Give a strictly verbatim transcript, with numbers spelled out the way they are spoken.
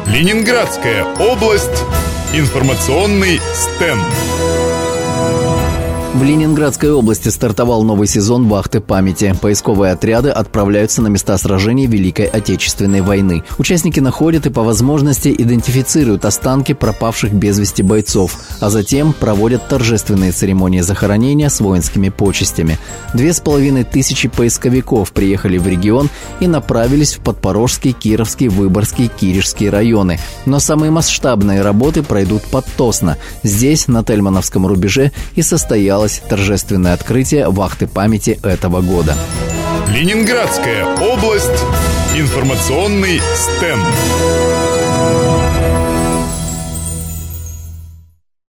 Ленинградская область. Информационный стенд. В Ленинградской области стартовал новый сезон «Вахты памяти». Поисковые отряды отправляются на места сражений Великой Отечественной войны. Участники находят и по возможности идентифицируют останки пропавших без вести бойцов, а затем проводят торжественные церемонии захоронения с воинскими почестями. Две с половиной тысячи поисковиков приехали в регион и направились в Подпорожский, Кировский, Выборгский, Киришский районы. Но самые масштабные работы пройдут под Тосно. Здесь, на Тельмановском рубеже, и состоялось торжественное открытие «Вахты памяти» этого года. Ленинградская область. Информационный стенд.